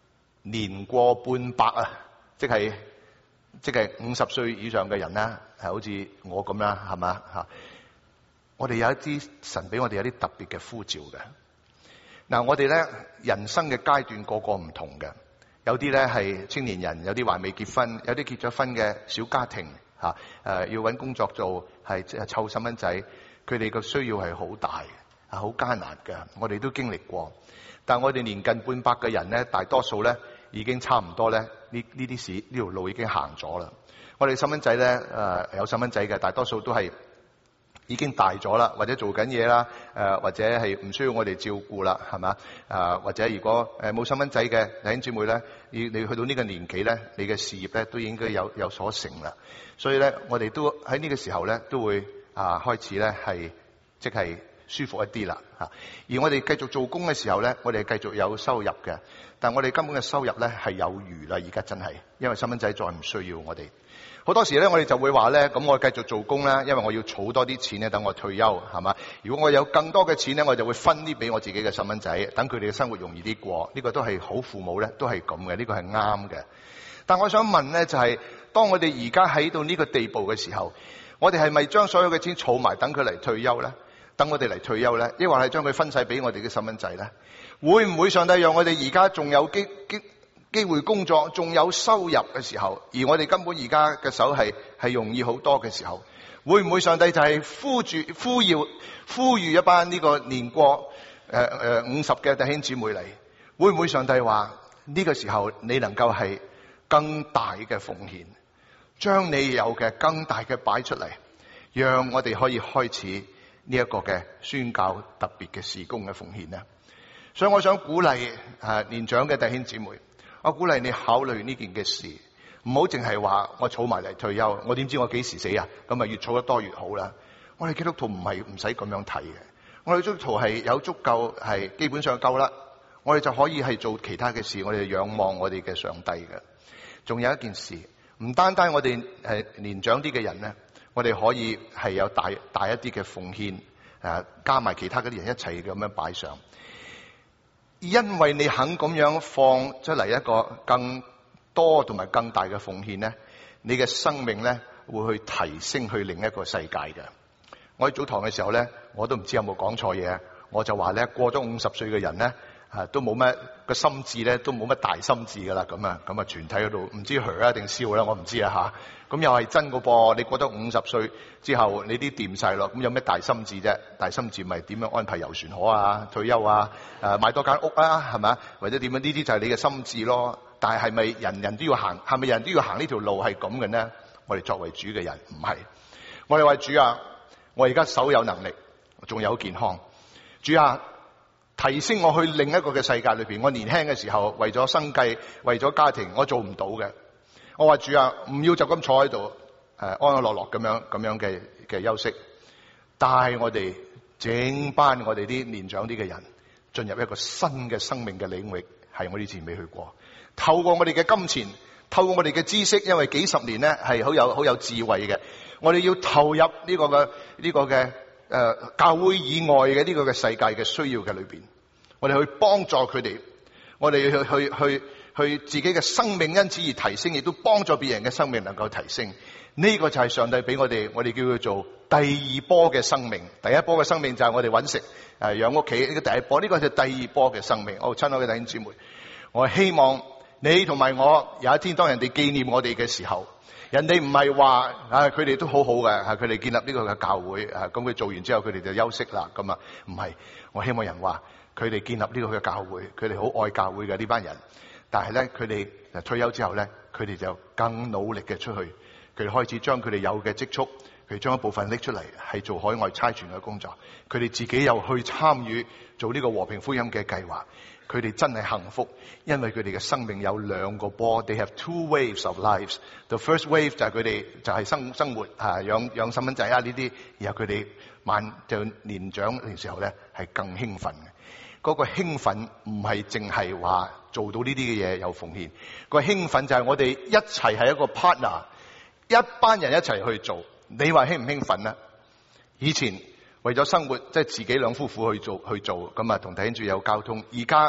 年過半百啊，即係即係五十歲以上嘅人啦，係好似我咁啦，係嘛吓？我哋有一啲神俾我哋有啲特別嘅呼召嘅。嗱，我哋咧人生嘅階段個個唔同嘅，有啲咧係青年人，有啲還未結婚，有啲結咗婚嘅小家庭吓，誒、呃、要搵工作做，係即係湊細蚊仔，佢哋個需要係好大，係好艱難嘅。我哋都經歷過，但係我哋年近半百嘅人咧，大多數咧已經差唔多咧，呢呢啲事呢條路已經行咗啦。我哋細蚊仔咧誒有細蚊仔嘅，大多數都係已經大咗啦，或者做緊嘢啦，誒或者係唔需要我哋照顧啦，係嘛？誒或者如果誒冇細蚊仔嘅弟兄姊妹咧，要你去到呢個年紀咧，你嘅事業咧都應該有有所成啦。所以咧，我哋都喺呢個時候咧，都會啊開始咧係即係舒服一啲啦嚇。而我哋繼續做工嘅時候咧，我哋繼續有收入嘅，但係我哋根本嘅收入咧係有餘啦，而家真係，因為細蚊仔再唔需要我哋。好多時咧，我哋就會話咧，咁我繼續做工啦，因為我要儲多啲錢咧，等我退休，係嘛？如果我有更多嘅錢咧，我就會分啲俾我自己嘅細蚊仔，等佢哋嘅生活容易啲過。呢個都係好父母咧，都係咁嘅，呢個係啱嘅。但我想問咧，就係當我哋而家喺到呢個地步嘅時候，我哋係咪將所有嘅錢儲埋，等佢嚟退休咧？等我哋嚟退休咧，抑或係將佢分晒俾我哋嘅細蚊仔咧？會唔會上帝讓我哋而家仲有機機？機會工作仲有收入嘅時候，而我哋根本而家嘅手係係容易好多嘅時候，會唔會上帝就係呼住呼要呼籲一班呢個年過誒誒五十嘅弟兄姊妹嚟？會唔會上帝話呢個時候你能夠係更大嘅奉獻，將你有嘅更大嘅擺出嚟，讓我哋可以開始呢一個嘅宣教特別嘅事工嘅奉獻呢？所以我想鼓勵誒年長嘅弟兄姊妹。我鼓勵你考慮呢件嘅事，唔好淨係話我儲埋嚟退休，我點知我幾時死啊？咁啊越儲得多越好啦。我哋基督徒唔係唔使咁樣睇嘅，我哋基督徒係有足夠係基本上夠啦，我哋就可以係做其他嘅事，我哋仰望我哋嘅上帝嘅。仲有一件事，唔單單我哋係年長啲嘅人咧，我哋可以係有大大一啲嘅奉獻，誒加埋其他嗰啲人一齊咁樣擺上。因為你肯咁樣放出嚟一個更多同埋更大嘅奉獻咧，你嘅生命咧會去提升去另一個世界嘅。我喺早堂嘅時候咧，我都唔知有冇講錯嘢，我就話咧過咗五十歲嘅人咧，啊都冇乜個心智咧，都冇乜大心智噶啦，咁啊咁啊全體嗰度唔知噓啊定笑啦，我唔知啊吓。咁又係真個噃，你過咗五十歲之後，你啲掂晒咯，咁有咩大心智啫？大心智咪點樣安排遊船河啊、退休啊、誒買多間屋啊，係咪？或者點樣？呢啲就係你嘅心智咯。但係係咪人人都要行？係咪人都要行呢條路係咁嘅呢？我哋作為主嘅人唔係。我哋話主啊，我而家手有能力，仲有健康。主啊，提升我去另一個嘅世界裏邊。我年輕嘅時候為咗生計、為咗家庭，我做唔到嘅。我話主啊，唔要就咁坐喺度，誒安安樂樂咁樣咁樣嘅嘅休息，帶我哋整班我哋啲年長啲嘅人進入一個新嘅生命嘅領域，係我以前未去過。透過我哋嘅金錢，透過我哋嘅知識，因為幾十年咧係好有好有智慧嘅，我哋要投入呢個嘅呢個嘅誒、呃、教會以外嘅呢個嘅世界嘅需要嘅裏邊，我哋去幫助佢哋，我哋去去去。去去自己嘅生命因此而提升，亦都幫助別人嘅生命能夠提升。呢個就係上帝俾我哋，我哋叫佢做第二波嘅生命。第一波嘅生命就係我哋搵食誒養屋企，呢個第一波，呢個就係第二波嘅生命。哦，親愛嘅弟兄姊妹，我希望你同埋我有一天當人哋紀念我哋嘅時候，人哋唔係話啊佢哋都好好嘅，係佢哋建立呢個嘅教會，啊咁佢做完之後佢哋就休息啦。咁啊唔係，我希望人話佢哋建立呢個嘅教會，佢哋好愛教會嘅呢班人。但係咧，佢哋退休之後咧，佢哋就更努力嘅出去，佢哋開始將佢哋有嘅積蓄，佢哋將一部分拎出嚟，係做海外差傳嘅工作。佢哋自己又去參與做呢個和平福音嘅計劃。佢哋真係幸福，因為佢哋嘅生命有兩個波 ，they have two waves of lives。The first wave 就係佢哋就係生生活啊，養養細蚊仔啊呢啲，然後佢哋慢就年長嘅時候咧係更興奮嘅。嗰個興奮唔係淨係話做到呢啲嘅嘢有奉獻，個興奮就係我哋一齊係一個 partner， 一班人一齊去做。你話興唔興奮啊？以前為咗生活，即係自己兩夫婦去做去做，咁啊同弟兄姊妹有交通。而家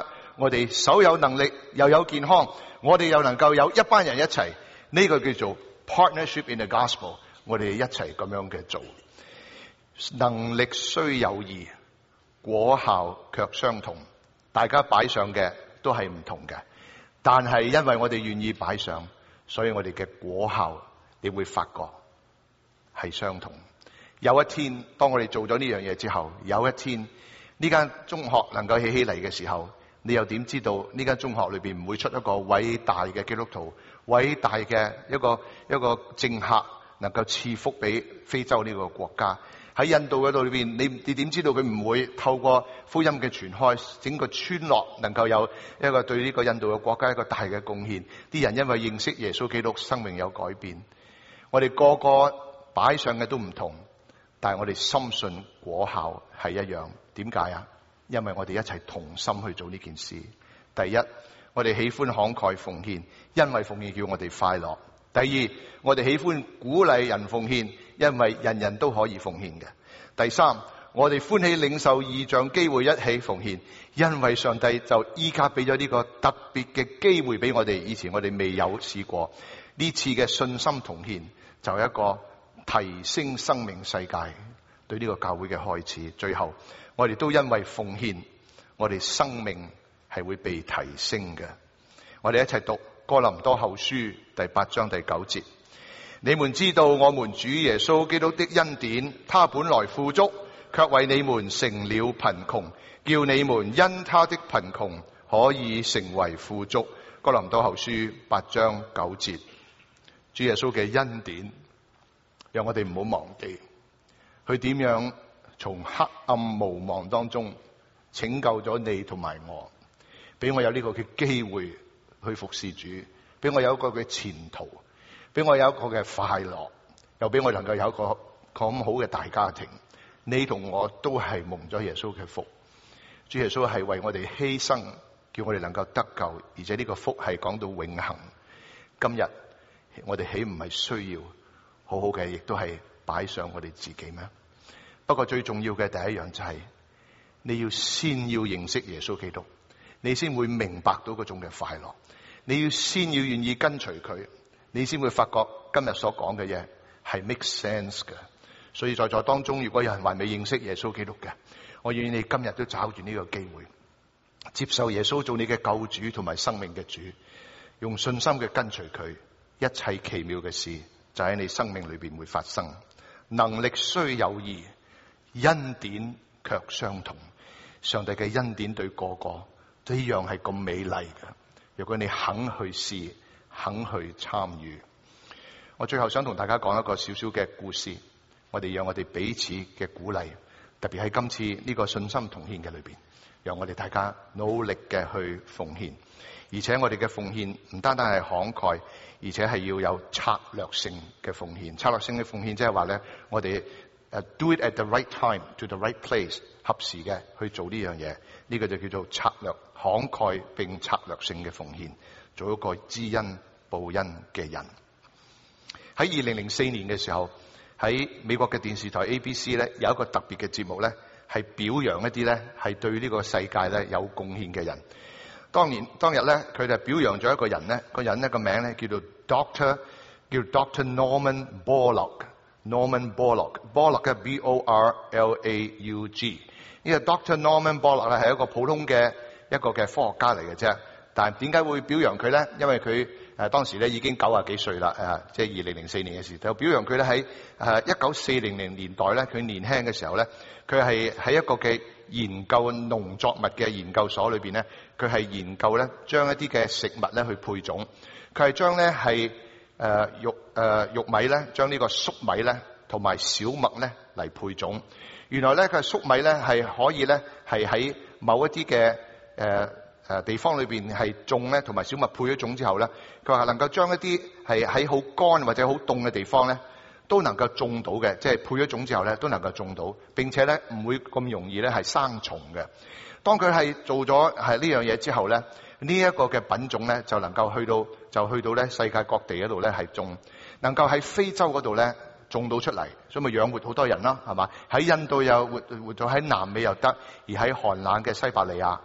我哋手有能力又有健康，我哋又能夠有一班人一齊，呢個叫做 partnership in the gospel。我哋一齊咁樣嘅做，能力雖有異，果效卻相同。大家擺上嘅都係唔同嘅，但係因為我哋願意擺上，所以我哋嘅果效你會發覺係相同。有一天當我哋做咗呢樣嘢之後，有一天呢間中學能夠起起嚟嘅時候，你又點知道呢間中學裏邊唔會出一個偉大嘅基督徒，偉大嘅一個一個政客能夠賜福俾非洲呢個國家？喺印度嗰度裏邊，你你點知道佢唔會透過福音嘅傳開，整個村落能夠有一個對呢個印度嘅國家一個大嘅貢獻？啲人因為認識耶穌基督，生命有改變。我哋個個擺上嘅都唔同，但係我哋深信果效係一樣。點解啊？因為我哋一齊同心去做呢件事。第一，我哋喜歡慷慨奉獻，因為奉獻叫我哋快樂。第二，我哋喜歡鼓勵人奉獻，因為人人都可以奉獻嘅。第三，我哋歡喜領受異象機會，一起奉獻，因為上帝就依家俾咗呢個特別嘅機會俾我哋，以前我哋未有試過。呢次嘅信心同獻就係一個提升生命世界對呢個教會嘅開始。最後我哋都因為奉獻，我哋生命係會被提升嘅。我哋一齊讀哥林多後書第八章第九節：你們知道我們主耶穌基督的恩典，他本來富足，卻為你們成了貧窮，叫你們因他的貧窮可以成為富足。哥林多後書八章九節。主耶穌嘅恩典，讓我哋唔好忘記佢點樣從黑暗無望當中拯救咗你同埋我，俾我有呢個嘅機會去服侍主，俾我有一個嘅前途，俾我有一個嘅快樂，又俾我能夠有一個咁好嘅大家庭。你同我都係蒙咗耶穌嘅福。主耶穌係為我哋犧牲，叫我哋能夠得救，而且呢個福係講到永恆。今日我哋豈唔係需要好好嘅，亦都係擺上我哋自己咩？不過最重要嘅第一樣就係、是、你要先要認識耶穌基督，你先會明白到嗰種嘅快樂。你要先要願意跟隨佢，你先會發覺今日所講嘅嘢係 make sense 嘅。所以在座當中，如果有人還未認識耶穌基督嘅，我願意你今日都找住呢個機會，接受耶穌做你嘅救主同埋生命嘅主，用信心嘅跟隨佢，一切奇妙嘅事就喺你生命裏邊會發生。能力雖有異，恩典卻相同。上帝嘅恩典對個個都一樣係咁美麗嘅。如果你肯去試，肯去參與。我最後想同大家講一個小小嘅故事，我哋讓我哋彼此嘅鼓勵，特別喺今次呢個信心同獻嘅裏邊，讓我哋大家努力嘅去奉獻，而且我哋嘅奉獻唔單單係慷慨，而且係要有策略性嘅奉獻。策略性嘅奉獻即係話咧，我哋誒 do it at the right time to the right place， 合時嘅去做呢樣嘢，呢個就叫做策略慷慨並策略性嘅奉獻，做一個知恩報恩嘅人。喺二零零四年嘅時候，喺美國嘅電視台 A B C 咧有一個特別嘅節目咧，係表揚一啲咧係對呢個世界咧有貢獻嘅人。當年當日咧，佢哋表揚咗一個人咧，個人咧個名咧叫做 Doctor 叫 Doctor Norman Borlaug。Norman Borlaug，Borlaug 嘅 B O R L A U G。呢個 Doctor Norman Borlaug 咧係一個普通嘅一個嘅科學家嚟嘅啫。但係點解會表揚佢咧？因為佢誒當時咧已經九啊幾歲啦，誒即係二零零四年嘅時候，表揚佢咧喺誒一九四零年年代咧，佢年輕嘅時候咧，佢係喺一個嘅研究農作物嘅研究所裏邊咧，佢係研究咧將一啲嘅食物咧去配種，佢係將咧係誒玉誒、呃、玉米咧，將呢個粟米咧同埋小麥咧嚟配種。原來咧佢粟米咧係可以咧係喺某一啲嘅誒誒地方裏邊係種咧，同埋小麥配咗種之後咧，佢話能夠將一啲係喺好乾或者好凍嘅地方咧，都能夠種到嘅，即係配咗種之後咧都能夠種到，並且咧唔會咁容易咧係生蟲嘅。當佢係做咗係呢樣嘢之後咧，呢一個嘅品種咧就能夠去到就去到咧世界各地嗰度咧係種，能夠喺非洲嗰度咧種到出嚟，所以咪養活好多人啦，係嘛？喺印度又活活咗，喺南美又得，而喺寒冷嘅西伯利亞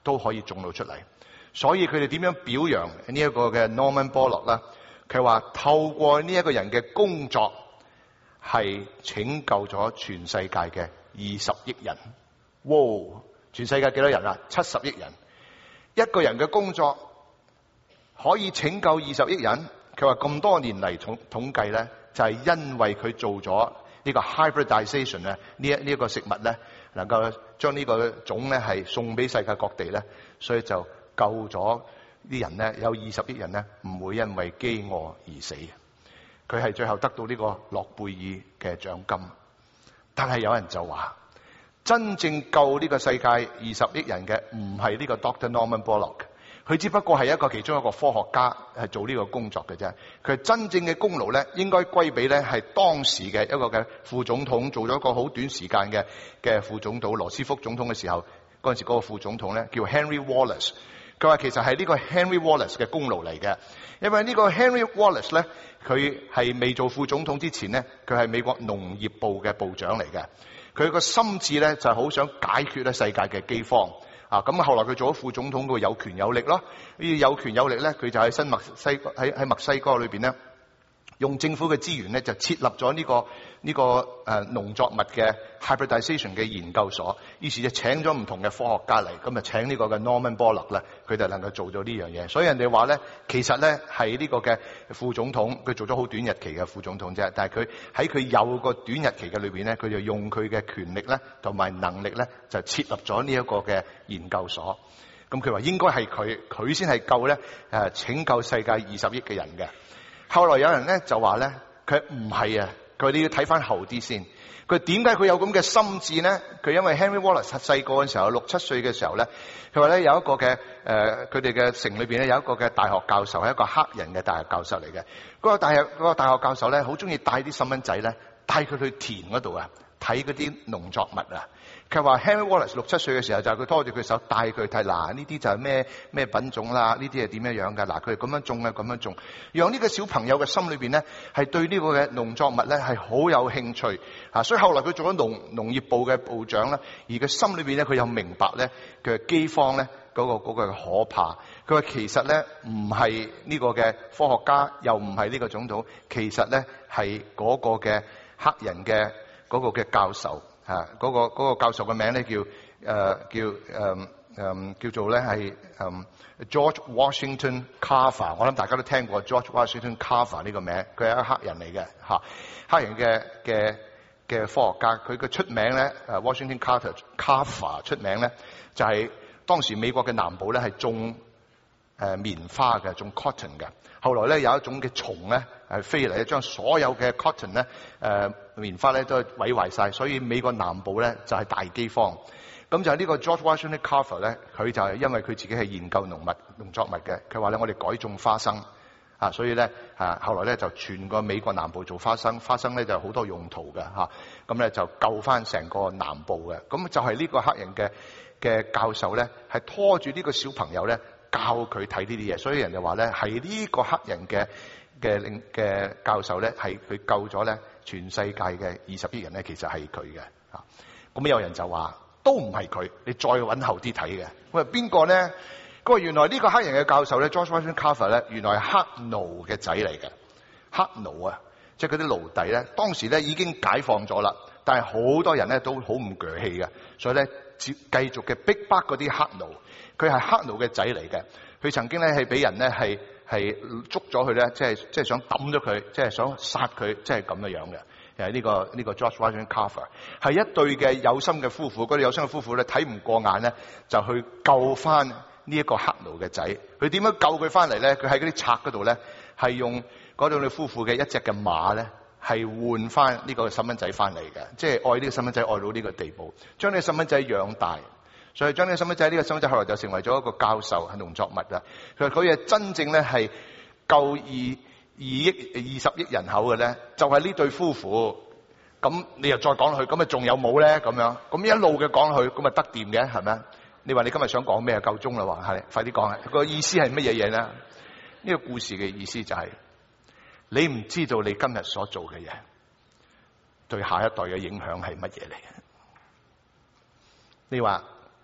都可以種到出嚟。所以佢哋點樣表揚呢一個嘅 Norman Borlaug 咧？佢話透過呢一個人嘅工作係拯救咗全世界嘅二十億人。哇！全世界幾多人啊？七十億人。一個人嘅工作可以拯救二十億人。佢話咁多年嚟統統計咧，就係因為佢做咗呢個 hybridization 咧，呢一呢一個食物咧，能夠將呢個種咧係送俾世界各地咧，所以就救咗啲人咧，有二十億人咧唔會因為飢餓而死。佢係最後得到呢個諾貝爾嘅獎金。但係有人就話，真正救呢個世界二十億人嘅唔係呢個 Doctor Norman Borlaug，佢只不過係一個其中一個科學家係做呢個工作嘅啫。佢真正嘅功勞咧，應該歸俾咧係當時嘅一個嘅副總統，做咗一個好短時間嘅嘅副總統羅斯福總統嘅時候，嗰陣時嗰個副總統咧叫 Henry Wallace。佢話其實係呢個 Henry Wallace 嘅功勞嚟嘅，因為呢個 Henry Wallace 咧，佢係未做副總統之前咧，佢係美國農業部嘅部長嚟嘅。佢個心志咧就係好想解決咧世界嘅饑荒。啊，咁後來佢做咗副總統，佢有權有力咯。呢有權有力咧，佢就喺新墨西喺喺墨西哥裏邊咧，用政府嘅資源咧就設立咗呢、這個呢、這個誒、呃、農作物嘅 hybridization 嘅研究所。於是就請咗唔同嘅科學家嚟，咁就請呢個嘅 Norman Borlaug 咧，佢就能夠做咗呢樣嘢。所以人哋話咧，其實咧係呢個嘅副總統，佢做咗好短日期嘅副總統啫。但係佢喺佢有個短日期嘅裏邊咧，佢就用佢嘅權力咧同埋能力咧，就設立咗呢一個嘅研究所。咁佢話應該係佢，佢先係救咧誒拯救世界二十億嘅人嘅。後來有人咧就話咧，佢唔係啊，佢哋要睇翻後啲先。佢點解佢有咁嘅心智咧？佢因為 Henry Wallace 細個嘅時候，六七歲嘅時候咧，佢話咧有一個嘅誒，佢哋嘅城裏邊咧有一個嘅大學教授，係一個黑人嘅大學教授嚟嘅。嗰個大學嗰個大學教授咧，好中意帶啲細蚊仔咧，帶佢去田嗰度啊，睇嗰啲農作物啊。佢話 Henry Wallace 六七歲嘅時候就係佢拖住佢手帶佢睇，嗱呢啲就係咩咩品種啦，呢啲係點樣樣㗎？嗱佢係咁樣種嘅，咁樣種，讓呢個小朋友嘅心裏邊咧係對呢個嘅農作物咧係好有興趣啊！所以後來佢做咗農農業部嘅部長啦，而佢心裏邊咧佢又明白咧佢嘅饑荒咧嗰個嗰個可怕。佢話其實咧唔係呢個嘅科學家，又唔係呢個總統，其實咧係嗰個嘅黑人嘅嗰個嘅教授。啊！嗰、那個嗰、那個教授嘅名咧叫誒、呃、叫誒誒、呃、叫做咧係誒 George Washington Carver。我諗大家都聽過 George Washington Carver 呢個名，佢係一個黑人嚟嘅嚇，黑人嘅嘅嘅科學家。佢嘅出名咧誒 Washington Carter Carver 出名咧就係、是、當時美國嘅南部咧係種誒棉花嘅，種 cotton 嘅。後來咧有一種嘅蟲咧係飛嚟，將所有嘅 cotton 咧誒棉花咧都毀壞晒，所以美國南部咧就係大饑荒。咁就係呢個 George Washington Carver 咧，佢就係因為佢自己係研究農物農作物嘅，佢話咧我哋改種花生啊，所以咧啊後來咧就全個美國南部做花生，花生咧就好多用途嘅嚇，咁咧就救翻成個南部嘅。咁就係呢個黑人嘅嘅教授咧，係拖住呢個小朋友咧。教佢睇呢啲嘢，所以人就話咧係呢個黑人嘅嘅嘅教授咧，係佢救咗咧全世界嘅二十億人咧，其實係佢嘅嚇。咁有人就話都唔係佢，你再揾後啲睇嘅。喂，邊個咧？佢話原來呢個黑人嘅教授咧 ，George Washington Carver 咧，原來係黑奴嘅仔嚟嘅。黑奴啊，即係嗰啲奴隸咧，當時咧已經解放咗啦，但係好多人咧都好唔鋸氣嘅，所以咧接繼續嘅逼迫嗰啲黑奴。佢係黑奴嘅仔嚟嘅，佢曾經咧係俾人咧係係捉咗佢咧，即係即係想抌咗佢，即係想殺佢，即係咁嘅樣嘅。誒呢個呢個 George Washington Carver 係一對嘅有心嘅夫婦，嗰對有心嘅夫婦咧睇唔過眼咧，就去救翻呢一個黑奴嘅仔。佢點樣救佢翻嚟咧？佢喺嗰啲賊嗰度咧，係用嗰對夫婦嘅一隻嘅馬咧，係換翻呢個細蚊仔翻嚟嘅，即係愛呢個細蚊仔愛到呢個地步，將呢個細蚊仔養大。所以將呢個細蚊仔，呢個細蚊仔後來就成為咗一個教授，係農作物啦。佢話佢係真正咧係救二二億二十億人口嘅咧，就係呢對夫婦。咁你又再講落去，咁啊仲有冇咧？咁樣咁一路嘅講落去，咁啊得掂嘅係咪？你話你今日想講咩啊？夠鐘啦，話係快啲講啊！個意思係乜嘢嘢咧？呢個故事嘅意思就係你唔知道你今日所做嘅嘢對下一代嘅影響係乜嘢嚟嘅。你話？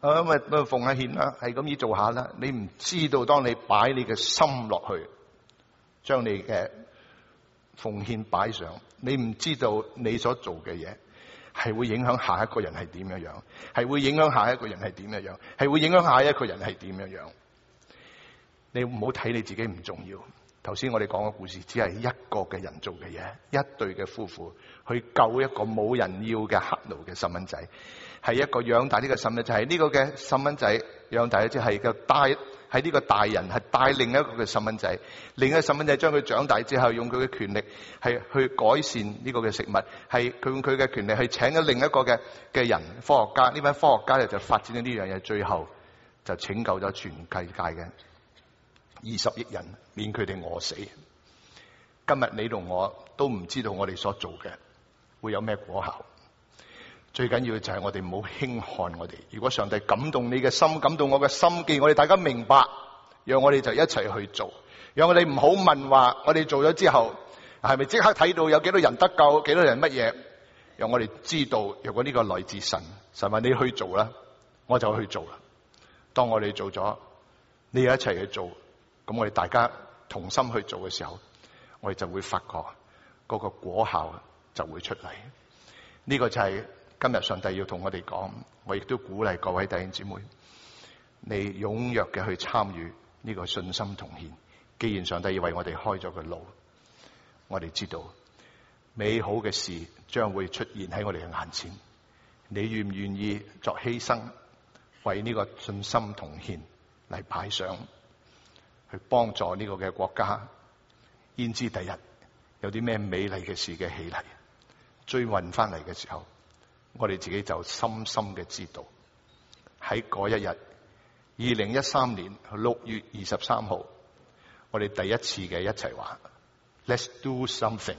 啊咪咪奉下獻啦，係咁意做下啦。你唔知道，當你擺你嘅心落去，將你嘅奉獻擺上，你唔知道你所做嘅嘢係會影響下一個人係點樣樣，係會影響下一個人係點樣樣，係會影響下一個人係點樣樣。你唔好睇你自己唔重要。頭先我哋講嘅故事，只係一個嘅人做嘅嘢，一對嘅夫婦去救一個冇人要嘅黑奴嘅細蚊仔，係一個養大呢個細蚊仔，係呢個嘅細蚊仔養大咗之後係個帶，係呢個大人係帶另一個嘅細蚊仔，另一個細蚊仔將佢長大之後，用佢嘅權力係去改善呢個嘅食物，係佢用佢嘅權力去請咗另一個嘅嘅人科學家，呢班科學家咧就發展咗呢樣嘢，最後就拯救咗全世界嘅二十億人，免佢哋餓死。今日你同我都唔知道我哋所做嘅會有咩果效。最緊要就係我哋唔好輕看我哋。如果上帝感動你嘅心，感動我嘅心，既然我哋大家明白，讓我哋就一齊去做。讓我哋唔好問話，我哋做咗之後係咪即刻睇到有幾多人得救，幾多人乜嘢？讓我哋知道，如果呢個來自神，神話你去做啦，我就去做啦。當我哋做咗，你一齊去做，咁我哋大家同心去做嘅時候，我哋就會發覺嗰個果效就會出嚟。呢個就係今日上帝要同我哋講，我亦都鼓勵各位弟兄姊妹，你踴躍嘅去參與呢個信心同獻。既然上帝要為我哋開咗個路，我哋知道美好嘅事將會出現喺我哋嘅眼前。你願唔願意作犧牲，為呢個信心同獻嚟擺上，去幫助呢個嘅國家，焉知第日有啲咩美麗嘅事嘅起嚟，追運翻嚟嘅時候，我哋自己就深深嘅知道，喺嗰一日，二零一三年六月二十三號，我哋第一次嘅一齊話 Let's do something。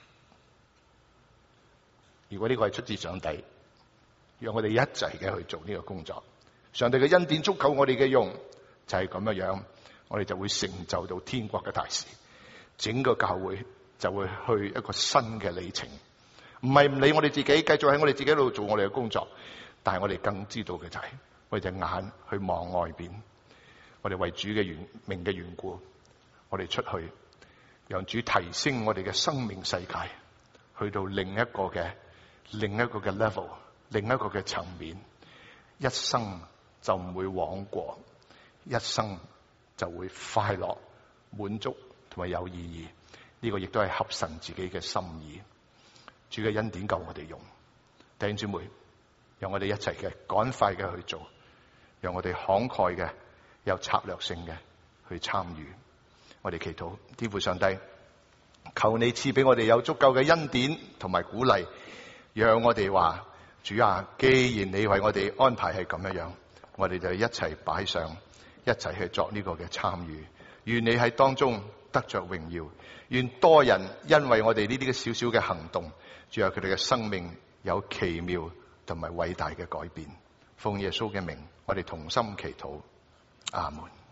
如果呢個係出自上帝，讓我哋一齊嘅去做呢個工作，上帝嘅恩典足夠我哋嘅用，就係咁樣樣，我哋就會成就到天國嘅大事，整個教會就會去一個新嘅里程。唔係唔理我哋自己，繼續喺我哋自己度做我哋嘅工作，但係我哋更知道嘅就係，我哋隻眼去望外邊，我哋為主嘅緣名嘅緣故，我哋出去，讓主提升我哋嘅生命世界，去到另一個嘅另一個嘅 level， 另一個嘅層面，一生就唔會枉過，一生就會快樂、滿足同埋有意義。呢個亦都係合神自己嘅心意。主嘅恩典夠我哋用，弟兄姊妹，讓我哋一齊嘅趕快嘅去做，讓我哋慷慨嘅有策略性嘅去參與。我哋祈禱，天父上帝，求你賜俾我哋有足夠嘅恩典同埋鼓勵，讓我哋話，主啊，既然你為我哋安排係咁樣樣，我哋就一齊擺上，一齊去作呢個嘅參與。願你喺當中得着榮耀，願多人因為我哋呢啲嘅少少嘅行動，主啊，佢哋嘅生命有奇妙同埋偉大嘅改變。奉耶穌嘅名，我哋同心祈禱，阿門。